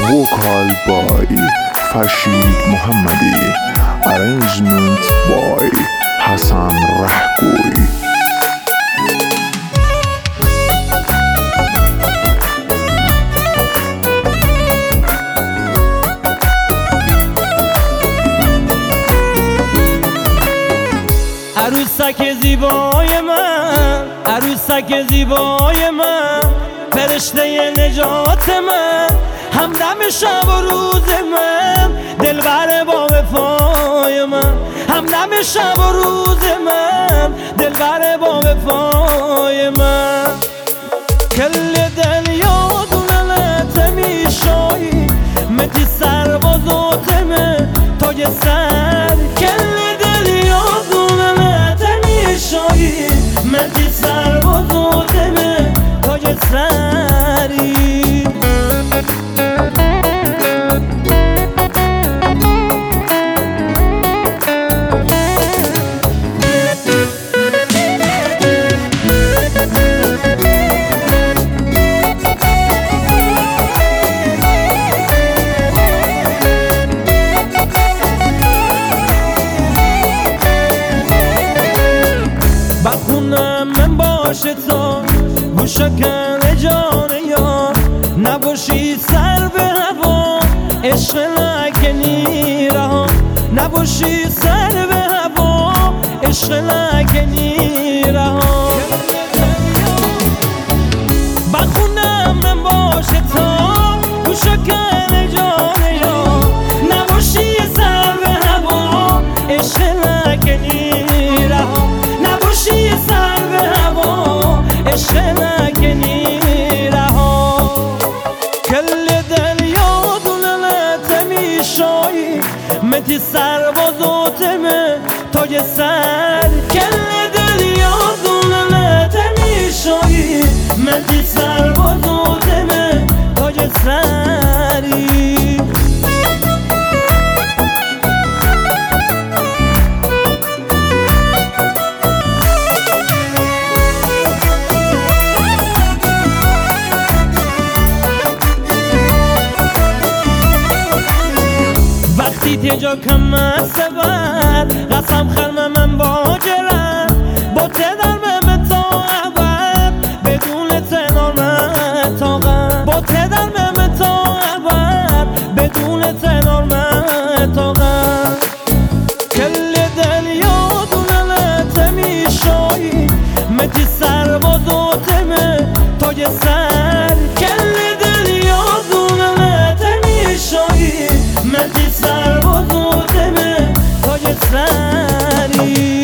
vocal by Farshid Mohammadi, arrangement by Hassan Rahgoui. عروسک زیبای من، عروسک زیبای من، فرشته نجات من، همدم شب و روز من، دلبر با وفای من، همدم شب و روز من، دلبر با وفای من. کل دل یادونت میشایی، متی سربازات من تاج سر. کل دل یادونت میشایی، متی سربازات من تاج سری. بخونم من باشه تا گوشکن جان یا نباشی سر به هوا، عشق نکنی رها، نباشی سر به هوا، عشق نکنی رها. بخونم من باشه تا گوشکن جان یا نباشی سر به هوا، عشق نکنی رها، نباشی سر به هوا، عشق نکنی رها. کل دل یادونت میشایی، متی سربازات من تاج سر. کل دل یادونت میشایی، متی سربازات من تاج سری. تیجا کم سبر قسم خرم من با جرم، با تدرم من تا عبر بدون تنار من طاقم، با تدرم من تا عبر بدون تنار من طاقم. کل دل یادونت میشایی، متی سربازات من تاج سر. کل دل یادونت میشایی، متی سربازات من تاج سری.